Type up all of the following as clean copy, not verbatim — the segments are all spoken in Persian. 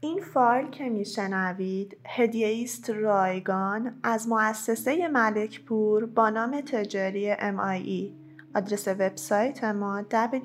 این فایل که میشنوید هدیه است رایگان از مؤسسه ملکپور با نام تجاری MIE. آدرس وبسایت ما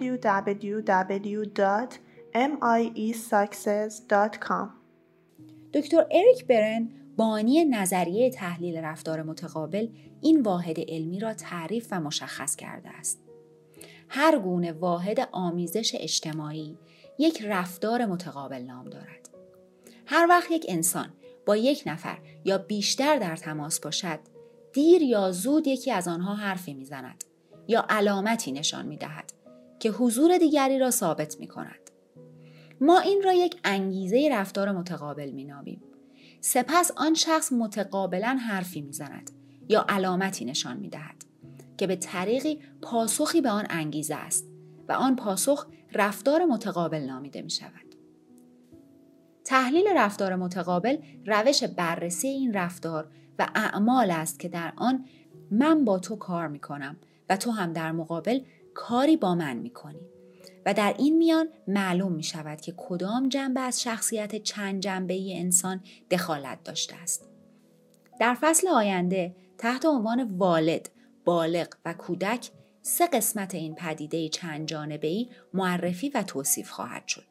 www.miesuccess.com. دکتر اریک برن، بانی نظریه تحلیل رفتار متقابل، این واحد علمی را تعریف و مشخص کرده است. هر گونه واحد آمیزش اجتماعی یک رفتار متقابل نام دارد. هر وقت یک انسان با یک نفر یا بیشتر در تماس باشد، دیر یا زود یکی از آنها حرفی می‌زند یا علامتی نشان می‌دهد که حضور دیگری را ثابت می‌کند. ما این را یک انگیزه رفتار متقابل می‌نامیم. سپس آن شخص متقابلاً حرفی می‌زند یا علامتی نشان می‌دهد که به طریقی پاسخی به آن انگیزه است و آن پاسخ رفتار متقابل نامیده می‌شود. تحلیل رفتار متقابل روش بررسی این رفتار و اعمال است که در آن من با تو کار می‌کنم و تو هم در مقابل کاری با من می‌کنی و در این میان معلوم می‌شود که کدام جنبه از شخصیت چند جنبه‌ای انسان دخالت داشته است. در فصل آینده تحت عنوان والد، بالغ و کودک 3 قسمت این پدیده چند جانبه‌ای معرفی و توصیف خواهد شد.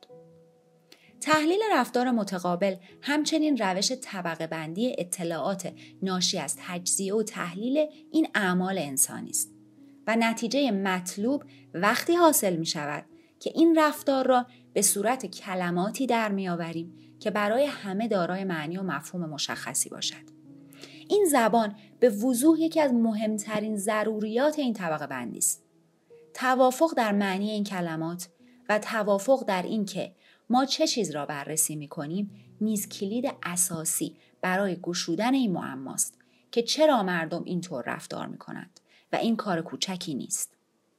تحلیل رفتار متقابل همچنین روش طبقه بندی اطلاعات ناشی از تجزیه و تحلیل این اعمال انسانی است و نتیجه مطلوب وقتی حاصل می شود که این رفتار را به صورت کلماتی در می آوریم که برای همه دارای معنی و مفهوم مشخصی باشد. این زبان به وضوح یکی از مهمترین ضروریات این طبقه بندی است. توافق در معنی این کلمات و توافق در این که ما چه چیز را بررسی می کنیم نیز کلید اساسی برای گشودن این معماست که چرا مردم اینطور رفتار می کنند و این کار کوچکی نیست.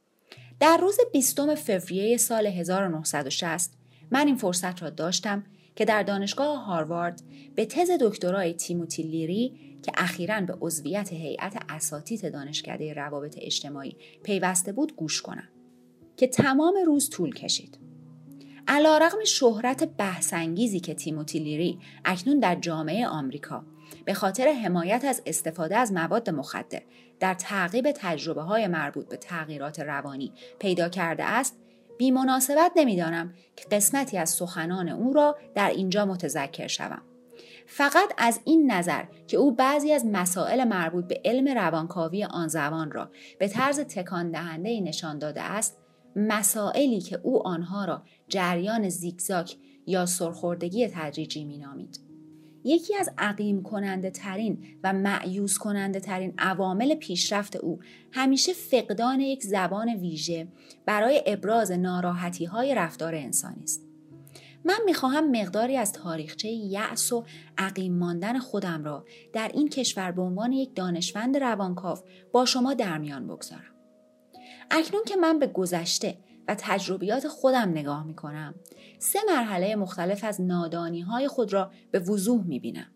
در روز 20 فوریه سال 1960 من این فرصت را داشتم که در دانشگاه هاروارد به تز دکترای تیموتی لیری که اخیراً به عضویت هیئت اساتید دانشکده روابط اجتماعی پیوسته بود گوش کنم که تمام روز طول کشید. علیرغم شهرت بحث‌انگیزی که تیموتی لیری اکنون در جامعه آمریکا به خاطر حمایت از استفاده از مواد مخدر در تعقیب تجربه‌های مربوط به تغییرات روانی پیدا کرده است، بی مناسبت نمی‌دانم که قسمتی از سخنان او را در اینجا متذکر شوم. فقط از این نظر که او بعضی از مسائل مربوط به علم روانکاوی آن زمان را به طرز تکان دهنده‌ای نشان داده است، مسائلی که او آنها را جریان زیگزاگ یا سرخوردگی تدریجی می‌نامید. یکی از عقیم کننده ترین و مأیوس کننده ترین عوامل پیشرفت او همیشه فقدان یک زبان ویژه برای ابراز ناراحتی های رفتار انسانی است. من میخواهم مقداری از تاریخچه یأس و عقیم ماندن خودم را در این کشور به عنوان یک دانشمند روانکاو با شما در میان بگذارم. اکنون که من به گذشته و تجربیات خودم نگاه میکنم، 3 مرحله مختلف از نادانی‌های خود را به وضوح میبینم.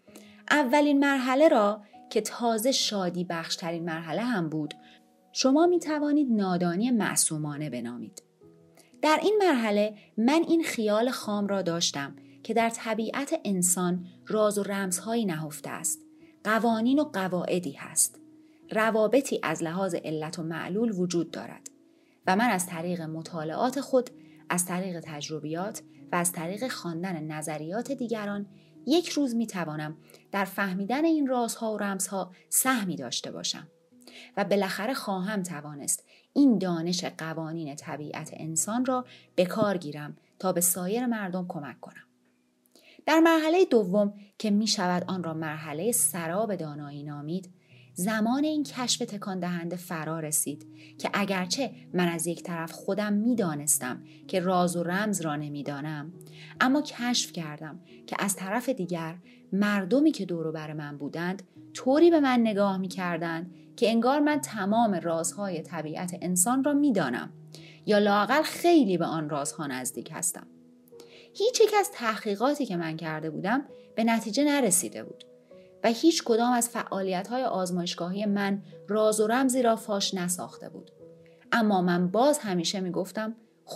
اولین مرحله را که تازه شادی بخشترین مرحله هم بود، شما میتوانید نادانی معصومانه بنامید. در این مرحله من این خیال خام را داشتم که در طبیعت انسان راز و رمزهایی نهفته است، قوانین و قواعدی هست، روابطی از لحاظ علت و معلول وجود دارد و من از طریق مطالعات خود، از طریق تجربیات و از طریق خواندن نظریات دیگران یک روز میتوانم در فهمیدن این رازها و رمزها سهمی داشته باشم و بالاخره خواهم توانست این دانش قوانین طبیعت انسان را به کار گیرم تا به سایر مردم کمک کنم. در مرحله دوم که می شود آن را مرحله سراب دانایی نامید، زمان این کشف تکان دهنده فرا رسید که اگرچه من از یک طرف خودم می دانستم که راز و رمز را نمی دانم، اما کشف کردم که از طرف دیگر مردمی که دور و بر من بودند طوری به من نگاه می کردند که انگار من تمام رازهای طبیعت انسان را می دانم یا لااقل خیلی به آن رازها نزدیک هستم. هیچ یک از تحقیقاتی که من کرده بودم به نتیجه نرسیده بود و هیچ کدام از فعالیت‌های آزمایشگاهی من راز و رمزی را فاش نساخته بود. اما من باز همیشه میگفتم خب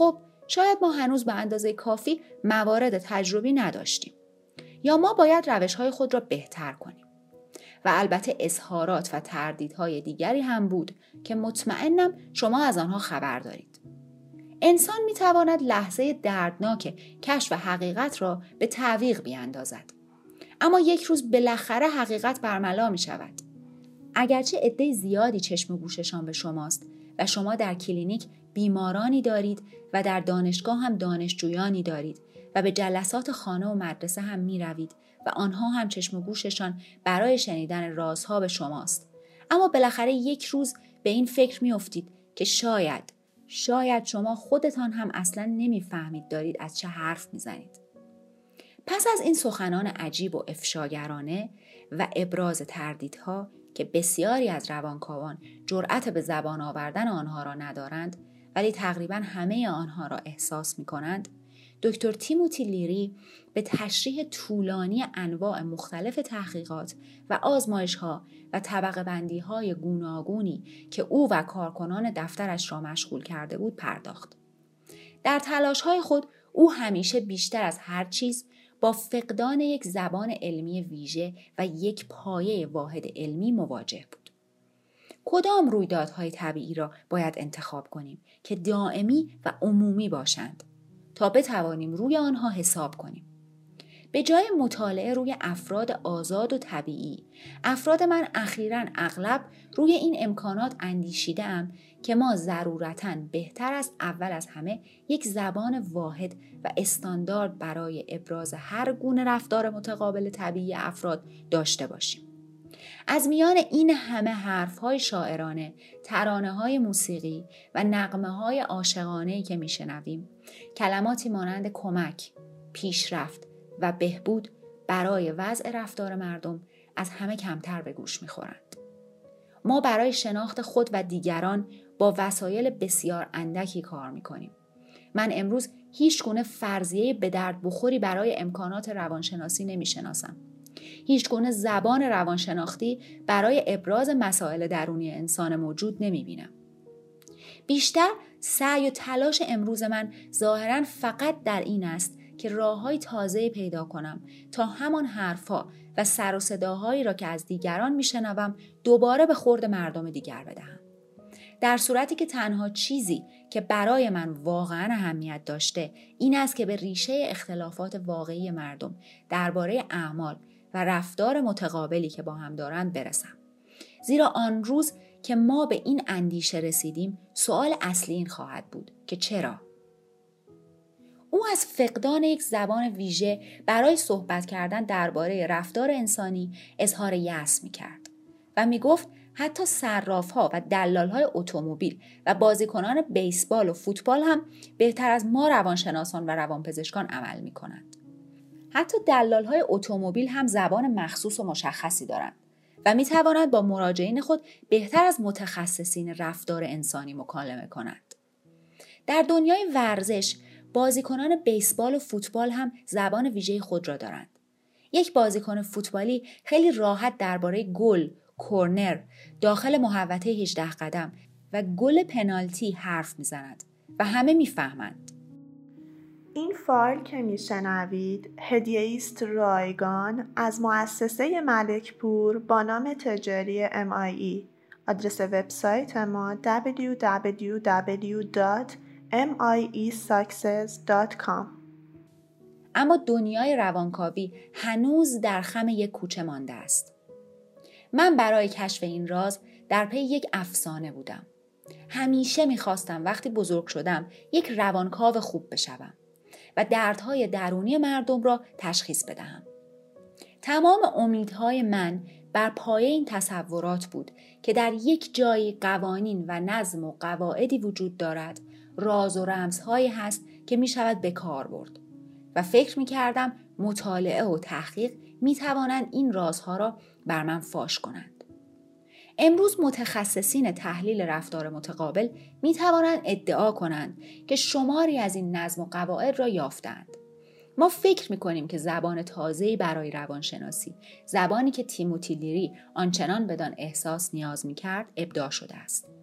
شاید ما هنوز به اندازه کافی موارد تجربی نداشتیم یا ما باید روش‌های خود را بهتر کنیم. و البته اظهارات و تردیدهای دیگری هم بود که مطمئنم شما از آنها خبر دارید. انسان می‌تواند لحظه دردناک کشف حقیقت را به تعویق بیاندازد. اما یک روز بالاخره حقیقت برملا می‌شود. اگرچه عده زیادی چشم و گوششان به شماست و شما در کلینیک بیمارانی دارید و در دانشگاه هم دانشجویانی دارید و به جلسات خانه و مدرسه هم می روید و آنها هم چشم و گوششان برای شنیدن رازها به شماست. اما بالاخره یک روز به این فکر می افتید که شاید شما خودتان هم اصلا نمی فهمید دارید از چه حرف می زنید. پس از این سخنان عجیب و افشاگرانه و ابراز تردیدها که بسیاری از روانکاوان جرأت به زبان آوردن آنها را ندارند ولی تقریبا همه آنها را احساس می کنند، دکتر تیموتی لیری به تشریح طولانی انواع مختلف تحقیقات و آزمایش‌ها و طبقه بندی‌های گوناگونی که او و کارکنان دفترش را مشغول کرده بود پرداخت. در تلاش‌های خود او همیشه بیشتر از هر چیز با فقدان یک زبان علمی ویژه و یک پایه واحد علمی مواجه بود. کدام رویدادهای طبیعی را باید انتخاب کنیم که دائمی و عمومی باشند تا بتوانیم روی آنها حساب کنیم؟ به جای مطالعه روی افراد آزاد و طبیعی، افراد من اخیراً اغلب روی این امکانات اندیشیدم که ما ضرورتاً بهتر است اول از همه یک زبان واحد و استاندارد برای ابراز هر گونه رفتار متقابل طبیعی افراد داشته باشیم. از میان این همه حرف‌های شاعرانه، ترانه‌های موسیقی و نغمه‌های عاشقانه‌ای که میشنویم، کلماتی مانند کمک، پیشرفت و بهبود برای وضع رفتار مردم از همه کمتر به گوش می‌خورند. ما برای شناخت خود و دیگران با وسایل بسیار اندکی کار می‌کنیم. من امروز هیچ گونه فرضیه به درد بخوری برای امکانات روانشناسی نمی‌شناسم. هیچ گونه زبان روانشناختی برای ابراز مسائل درونی انسان موجود نمی‌بینم. بیشتر سعی و تلاش امروز من ظاهراً فقط در این است که راه‌های تازه‌ای پیدا کنم تا همان حرف‌ها و سر و صداهایی را که از دیگران می‌شنوم دوباره به خورد مردم دیگر بدهم. در صورتی که تنها چیزی که برای من واقعاً اهمیت داشته این است که به ریشه اختلافات واقعی مردم درباره اعمال و رفتار متقابلی که با هم دارند برسم. زیرا آن روز که ما به این اندیشه رسیدیم، سوال اصلی این خواهد بود که چرا؟ او از فقدان یک زبان ویژه برای صحبت کردن درباره رفتار انسانی اظهار یأس می‌کرد و می‌گفت حتی صراف‌ها و دلال‌های اتومبیل و بازیکنان بیسبال و فوتبال هم بهتر از ما روانشناسان و روانپزشکان عمل می‌کنند. حتی دلال‌های اتومبیل هم زبان مخصوص و مشخصی دارند و می‌توانند با مراجعین خود بهتر از متخصصین رفتار انسانی مکالمه کنند. در دنیای ورزش بازیکنان بیسبال و فوتبال هم زبان ویژه خود را دارند. یک بازیکن فوتبالی خیلی راحت درباره گل، کورنر، داخل محوطه 18 قدم و گل پنالتی حرف میزند و همه میفهمند. این فایل که میشنوید هدیه است رایگان از مؤسسه ملکپور با نام تجاری MIE. آدرس وبسایت ما www.miesuccess.com. اما دنیای روانکاوی هنوز در خم یک کوچه مانده است. من برای کشف این راز در پی یک افسانه بودم. همیشه میخواستم وقتی بزرگ شدم یک روانکاو خوب بشوم و دردهای درونی مردم را تشخیص بدهم. تمام امیدهای من بر پایه این تصورات بود که در یک جای قوانین و نظم و قواعدی وجود دارد، راز و رمزهایی هست که می شود به کار برد و فکر می کردم مطالعه و تحقیق می توانند این رازها را بر من فاش کنند. امروز متخصصین تحلیل رفتار متقابل می توانند ادعا کنند که شماری از این نظم و قواعد را یافتند. ما فکر می‌کنیم که زبان تازه‌ای برای روانشناسی، زبانی که تیموتی لیری آنچنان بدان احساس نیاز می‌کرد، ابداع شده است.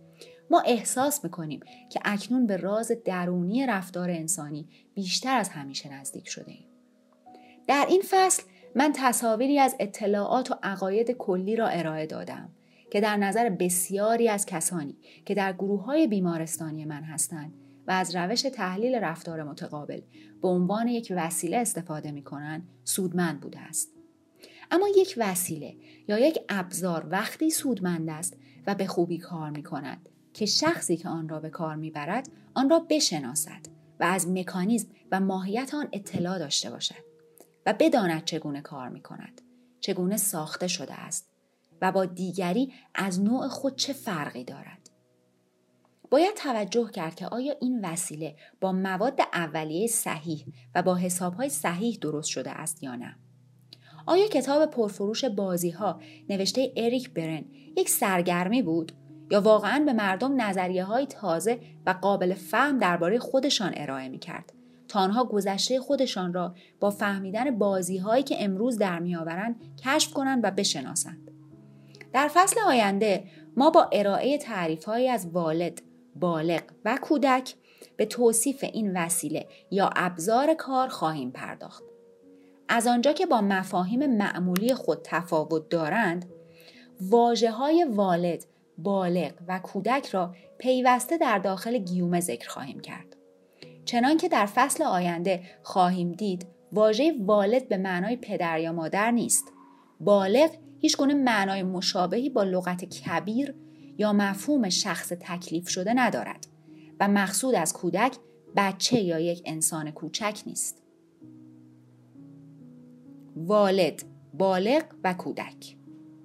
ما احساس میکنیم که اکنون به راز درونی رفتار انسانی بیشتر از همیشه نزدیک شده ایم. در این فصل من تصاویری از اطلاعات و عقاید کلی را ارائه دادم که در نظر بسیاری از کسانی که در گروه‌های بیمارستانی من هستند و از روش تحلیل رفتار متقابل به عنوان یک وسیله استفاده می‌کنند سودمند بوده است. اما یک وسیله یا یک ابزار وقتی سودمند است و به خوبی کار می‌کند که شخصی که آن را به کار می‌برد آن را بشناسد و از مکانیزم و ماهیت آن اطلاع داشته باشد و بداند چگونه کار می‌کند، چگونه ساخته شده است و با دیگری از نوع خود چه فرقی دارد. باید توجه کرد که آیا این وسیله با مواد اولیه صحیح و با حسابهای صحیح درست شده است یا نه. آیا کتاب پرفروش بازی‌ها نوشته اریک برن یک سرگرمی بود یا واقعاً به مردم نظریه‌های تازه و قابل فهم درباره خودشان ارائه می‌کرد تا آنها گذشته خودشان را با فهمیدن بازی‌هایی که امروز در می‌آورند کشف کنند و بشناسند؟ در فصل آینده ما با ارائه تعریف‌هایی از والد، بالغ و کودک به توصیف این وسیله یا ابزار کار خواهیم پرداخت. از آنجا که با مفاهیم معمولی خود تفاوت دارند، واژه‌های والد، بالغ و کودک را پیوسته در داخل گیومه ذکر خواهیم کرد. چنان که در فصل آینده خواهیم دید، واژه والد به معنای پدر یا مادر نیست. بالغ هیچ گونه معنای مشابهی با لغت کبیر یا مفهوم شخص تکلیف شده ندارد و مقصود از کودک بچه یا یک انسان کوچک نیست. والد، بالغ و کودک.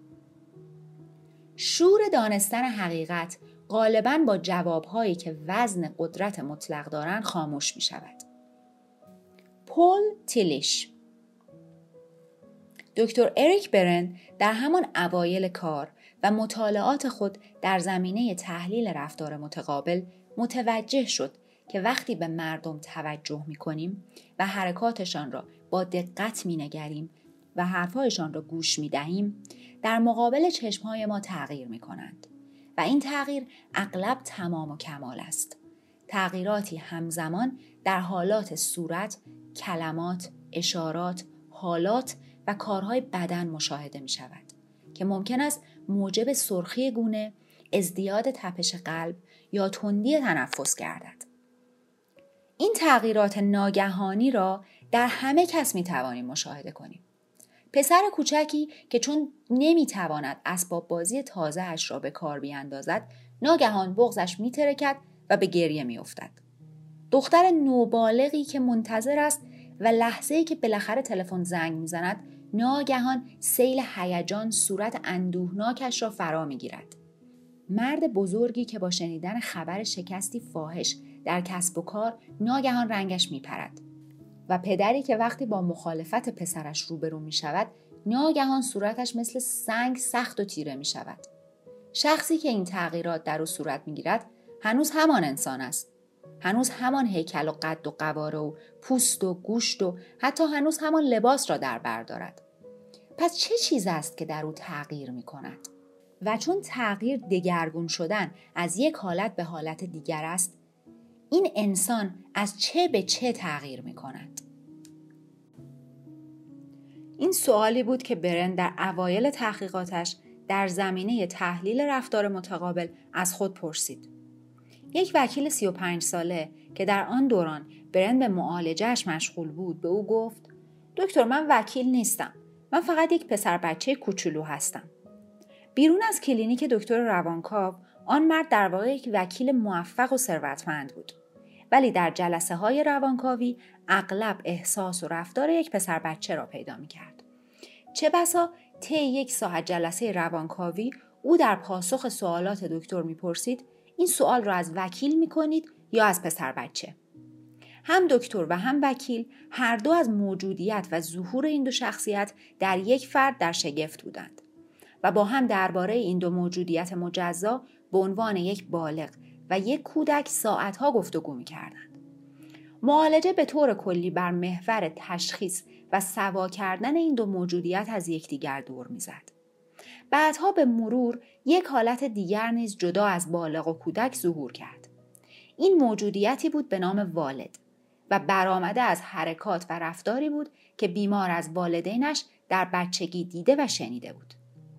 شور دانستن حقیقت غالباً با جوابهایی که وزن قدرت مطلق دارند خاموش می شود. پول تیلیش. دکتر اریک برن در همان اوایل کار و مطالعات خود در زمینه تحلیل رفتار متقابل متوجه شد که وقتی به مردم توجه می کنیم و حرکاتشان را با دقت می نگریم و حرفهایشان را گوش می دهیم، در مقابل چشمهای ما تغییر می کنند و این تغییر اغلب تمام و کمال است. تغییراتی همزمان در حالات صورت، کلمات، اشارات، حالات و کارهای بدن مشاهده می شود که ممکن است موجب سرخی گونه، ازدیاد تپش قلب یا تندی تنفس گردد. این تغییرات ناگهانی را در همه کس می توانیم مشاهده کنیم. پسر کوچکی که چون نمی تواند اسباب بازی تازه اش را به کار بیاندازد، ناگهان بغضش می ترکد و به گریه می افتد. دختر نوبالغی که منتظر است و لحظه‌ای که بالاخره تلفن زنگ می زند، ناگهان سیل هیجان صورت اندوهناکش را فرا می گیرد. مرد بزرگی که با شنیدن خبر شکستی فاحش در کسب و کار ناگهان رنگش می پرد و پدری که وقتی با مخالفت پسرش روبرو می شود ناگهان صورتش مثل سنگ سخت و تیره می شود. شخصی که این تغییرات در او صورت می گیرد هنوز همان انسان است. هنوز همان هیکل و قد و قواره و پوست و گوشت و حتی هنوز همان لباس را در بر دارد. پس چه چیز است که در او تغییر می کند؟ و چون تغییر دگرگون شدن از یک حالت به حالت دیگر است، این انسان از چه به چه تغییر می کند؟ این سوالی بود که برن در اوایل تحقیقاتش در زمینه تحلیل رفتار متقابل از خود پرسید. یک وکیل 35 ساله که در آن دوران برن به معالجهش مشغول بود به او گفت: دکتر، من وکیل نیستم. من فقط یک پسر بچه کوچولو هستم. بیرون از کلینیک دکتر روانکاو، آن مرد در واقع یک وکیل موفق و ثروتمند بود. ولی در جلسه های روانکاوی اغلب احساس و رفتار یک پسر بچه را پیدا می کرد. چه بسا طی 1 ساعت جلسه روانکاوی او در پاسخ سوالات دکتر می پرسید: این سوال را از وکیل می کنید یا از پسر بچه؟ هم دکتر و هم وکیل هر دو از موجودیت و ظهور این دو شخصیت در یک فرد در شگفت بودند و با هم درباره این دو موجودیت مجزا به عنوان یک بالغ و یک کودک ساعتها گفتگو می‌کردند. معالجه به طور کلی بر محور تشخیص و سوا کردن این دو موجودیت از یکدیگر دور می‌زد بعدها به مرور یک حالت دیگر نیز جدا از بالغ و کودک ظهور کرد. این موجودیتی بود به نام والد و برآمده از حرکات و رفتاری بود که بیمار از والدینش در بچگی دیده و شنیده بود.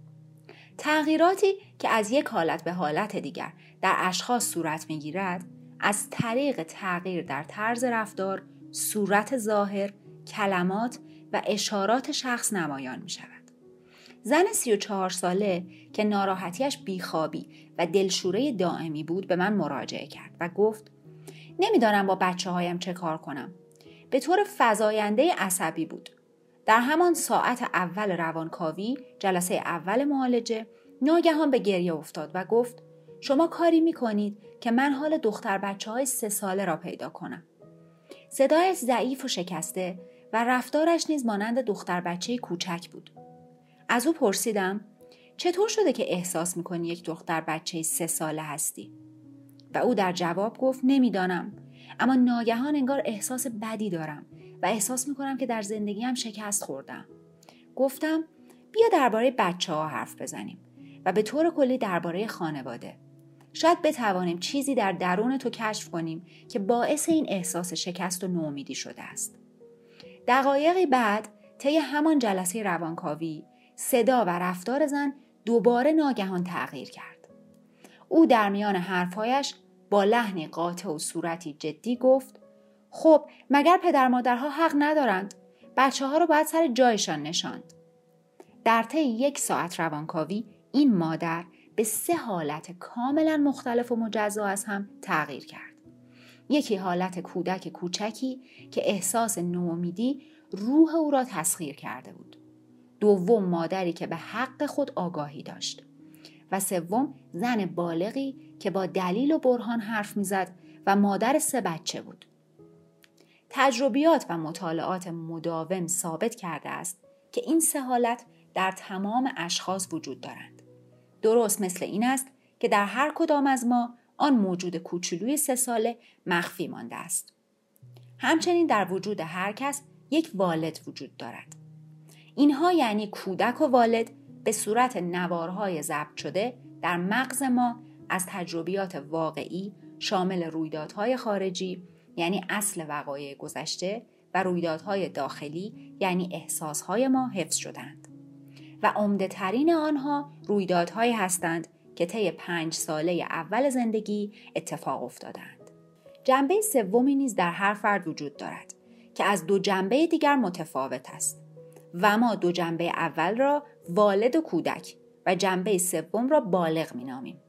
تغییراتی که از یک حالت به حالت دیگر در اشخاص صورت می‌گیرد، از طریق تغییر در طرز رفتار، صورت ظاهر، کلمات و اشارات شخص نمایان می‌شود. زن 34 ساله که ناراحتیش بیخوابی و دلشوره دائمی بود به من مراجعه کرد و گفت نمیدانم با بچه‌هایم چه کار کنم. به طور فزاینده عصبی بود. در همان ساعت اول روانکاوی، جلسه اول معالجه، ناگهان به گریه افتاد و گفت شما کاری میکنید که من حال دختر بچه‌های 3 ساله را پیدا کنم. صدایش ضعیف و شکسته و رفتارش نیز مانند دختر بچه کوچک بود. از او پرسیدم چطور شده که احساس میکنی یک دختر بچه 3 ساله هستی؟ و او در جواب گفت نمیدانم، اما ناگهان انگار احساس بدی دارم و احساس میکنم که در زندگیم شکست خوردم. گفتم بیا درباره بچه‌ها حرف بزنیم و به طور کلی درباره خانواده. شاید بتوانیم چیزی در درون تو کشف کنیم که باعث این احساس شکست و ناامیدی شده است. دقایقی بعد طی همان جلسه روانکاوی صدا و رفتار زن دوباره ناگهان تغییر کرد. او در میان حرفهایش با لحنی قاطع و صورتی جدی گفت خب مگر پدر مادرها حق ندارند؟ بچه‌ها رو باید سر جایشان نشاند. در طی 1 ساعت روانکاوی این مادر به 3 حالت کاملا مختلف و مجزا از هم تغییر کرد. یکی حالت کودک کوچکی که احساس ناامیدی روح او را تسخیر کرده بود. دوم مادری که به حق خود آگاهی داشت. و سوم زن بالغی که با دلیل و برهان حرف میزد و مادر 3 بچه بود. تجربیات و مطالعات مداوم ثابت کرده است که این 3 حالت در تمام اشخاص وجود دارند. درست مثل این است که در هر کدام از ما آن موجود کوچولوی 3 ساله مخفی مانده است. همچنین در وجود هر کس یک والد وجود دارد. اینها یعنی کودک و والد به صورت نوارهای ضبط شده در مغز ما از تجربیات واقعی شامل رویدادهای خارجی یعنی اصل وقایع گذشته و رویدادهای داخلی یعنی احساسهای ما حفظ شدند و عمده ترین آنها رویدادهایی هستند که طی 5 ساله اول زندگی اتفاق افتادند. جنبه سومی نیز در هر فرد وجود دارد که از 2 جنبه دیگر متفاوت است و ما 2 جنبه اول را والد و کودک و جنبه سوم را بالغ می‌نامیم.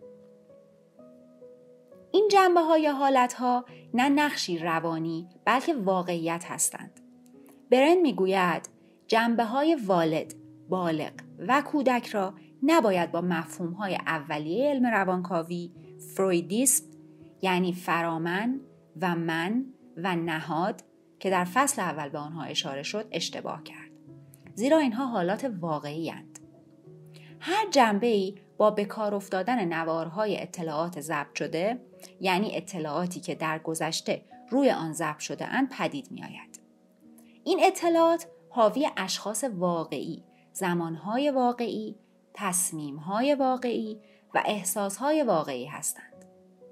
این جنبه‌ها یا حالت‌ها نه نقشی روانی بلکه واقعیت هستند. برن می‌گوید جنبه‌های والد، بالغ و کودک را نباید با مفهوم‌های اولیه علم روانکاوی فرویدیسم یعنی فرامن و من و نهاد که در فصل اول به آنها اشاره شد اشتباه کرد. زیرا اینها حالات واقعی اند. هر جنبه‌ای با به کار افتادن نوارهای اطلاعات ضبط شده یعنی اطلاعاتی که در گذشته روی آن ضبط شده اند پدید می آید. این اطلاعات حاوی اشخاص واقعی، زمانهای واقعی، تصمیمهای واقعی و احساسهای واقعی هستند.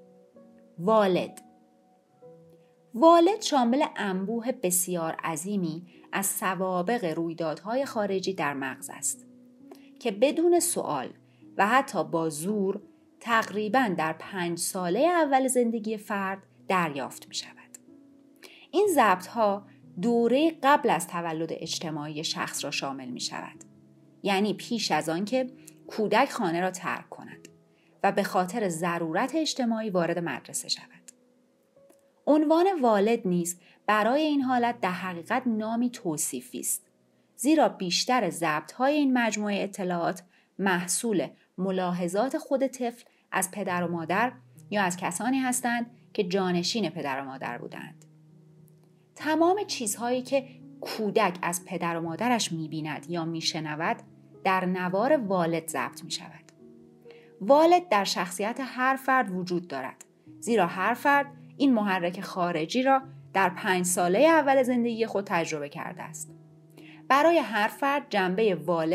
والد شامل انبوه بسیار عظیمی از سوابق رویدادهای خارجی در مغز است که بدون سؤال و حتی با زور تقریباً در 5 ساله اول زندگی فرد دریافت می شود. این ضبط‌ها دوره قبل از تولد اجتماعی شخص را شامل می شود. یعنی پیش از آن که کودک خانه را ترک کند و به خاطر ضرورت اجتماعی وارد مدرسه شود. عنوان والد نیز برای این حالت در حقیقت نامی توصیفی است. زیرا بیشتر ضبط‌های این مجموعه اطلاعات محصول ملاحظات خود طفل از پدر و مادر یا از کسانی هستند که جانشین پدر و مادر بودند. تمام چیزهایی که کودک از پدر و مادرش می‌بیند یا می‌شنود در نوار والد ضبط می‌شود. والد در شخصیت هر فرد وجود دارد، زیرا هر فرد این محرک خارجی را در 5 ساله اول زندگی خود تجربه کرده است. برای هر فرد جنبه والد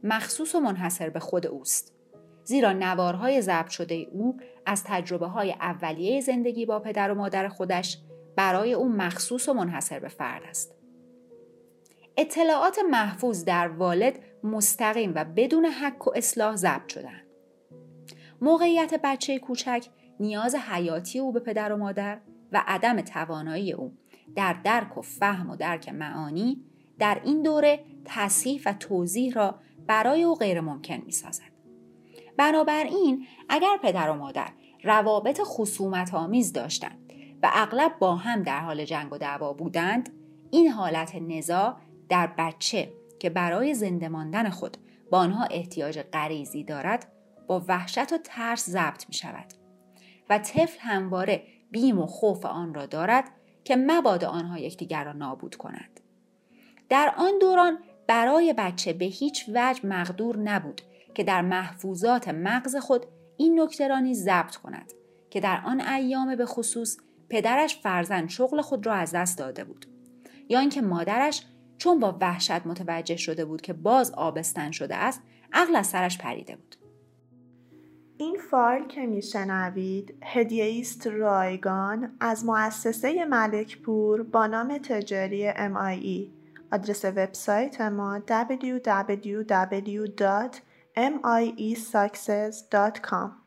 مخصوص و منحصر به خود اوست. زیرا نوارهای ضبط شده او از تجربه‌های اولیه زندگی با پدر و مادر خودش برای او مخصوص و منحصر به فرد است. اطلاعات محفوظ در والد مستقیم و بدون حک و اصلاح ضبط شدند. موقعیت بچه کوچک، نیاز حیاتی او به پدر و مادر و عدم توانایی او در درک و فهم و درک معانی در این دوره تصحیح و توضیح را برای او غیر ممکن می سازد. بنابراین اگر پدر و مادر روابط خصومت آمیز داشتند و اغلب با هم در حال جنگ و دعوا بودند، این حالت نزاع در بچه که برای زنده ماندن خود با آنها احتیاج غریزی دارد با وحشت و ترس ضبط می شود و طفل همواره بیم و خوف آن را دارد که مبادا آنها یکدیگر را نابود کنند. در آن دوران برای بچه به هیچ وجه مقدور نبود که در محفوظات مغز خود این نکته را نیز ضبط کند که در آن ایام به خصوص پدرش فرزند شغل خود را از دست داده بود، یا اینکه مادرش چون با وحشت متوجه شده بود که باز آبستن شده است، عقل از سرش پریده بود. این فایل که میشنوید هدیه است رایگان از مؤسسه ملکپور با نام تجاری MIE. آدرس وبسایت ما www.miesuccess.com